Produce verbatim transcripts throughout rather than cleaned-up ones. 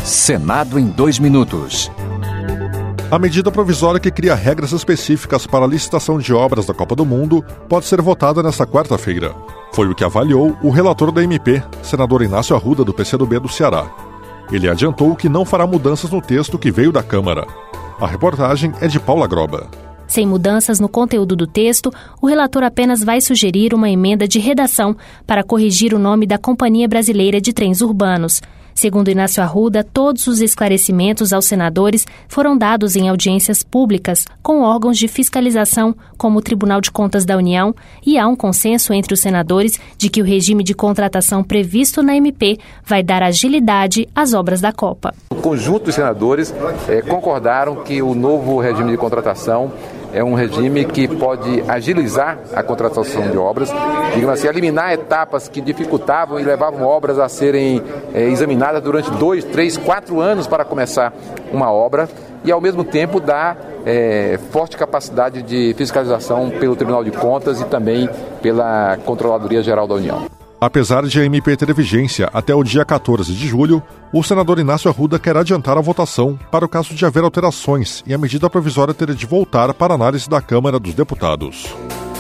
Senado em dois minutos. A medida provisória que cria regras específicas para a licitação de obras da Copa do Mundo pode ser votada nesta quarta-feira. Foi o que avaliou o relator da M P, senador Inácio Arruda, do P C do B do Ceará. Ele adiantou que não fará mudanças no texto que veio da Câmara. A reportagem é de Paula Groba. Sem mudanças no conteúdo do texto, o relator apenas vai sugerir uma emenda de redação para corrigir o nome da Companhia Brasileira de Trens Urbanos. Segundo Inácio Arruda, todos os esclarecimentos aos senadores foram dados em audiências públicas com órgãos de fiscalização, como o Tribunal de Contas da União, e há um consenso entre os senadores de que o regime de contratação previsto na M P vai dar agilidade às obras da Copa. O conjunto dos senadores eh, concordaram que o novo regime de contratação é um regime que pode agilizar a contratação de obras, digamos assim, eliminar etapas que dificultavam e levavam obras a serem é, examinadas durante dois, três, quatro anos para começar uma obra e, ao mesmo tempo, dar é, forte capacidade de fiscalização pelo Tribunal de Contas e também pela Controladoria Geral da União. Apesar de a M P ter vigência até o dia quatorze de julho, o senador Inácio Arruda quer adiantar a votação para o caso de haver alterações e a medida provisória ter de voltar para análise da Câmara dos Deputados.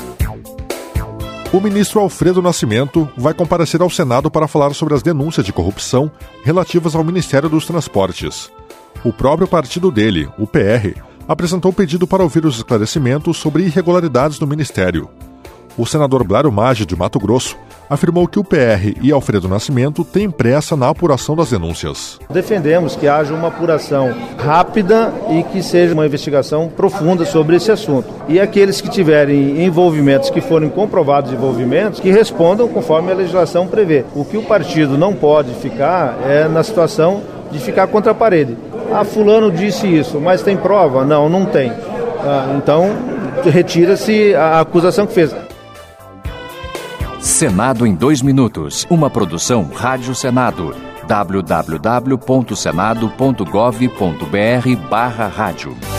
O ministro Alfredo Nascimento vai comparecer ao Senado para falar sobre as denúncias de corrupção relativas ao Ministério dos Transportes. O próprio partido dele, o P R, apresentou pedido para ouvir os esclarecimentos sobre irregularidades no Ministério. O senador Blário Maggi, de Mato Grosso, afirmou que o P R e Alfredo Nascimento têm pressa na apuração das denúncias. Defendemos que haja uma apuração rápida e que seja uma investigação profunda sobre esse assunto. E aqueles que tiverem envolvimentos, que forem comprovados envolvimentos, que respondam conforme a legislação prevê. O que o partido não pode ficar é na situação de ficar contra a parede. Ah, fulano disse isso, mas tem prova? Não, não tem. Ah, então, retira-se a acusação que fez. Senado em dois minutos. Uma produção Rádio Senado. w w w ponto senado ponto gov ponto b r barra rádio.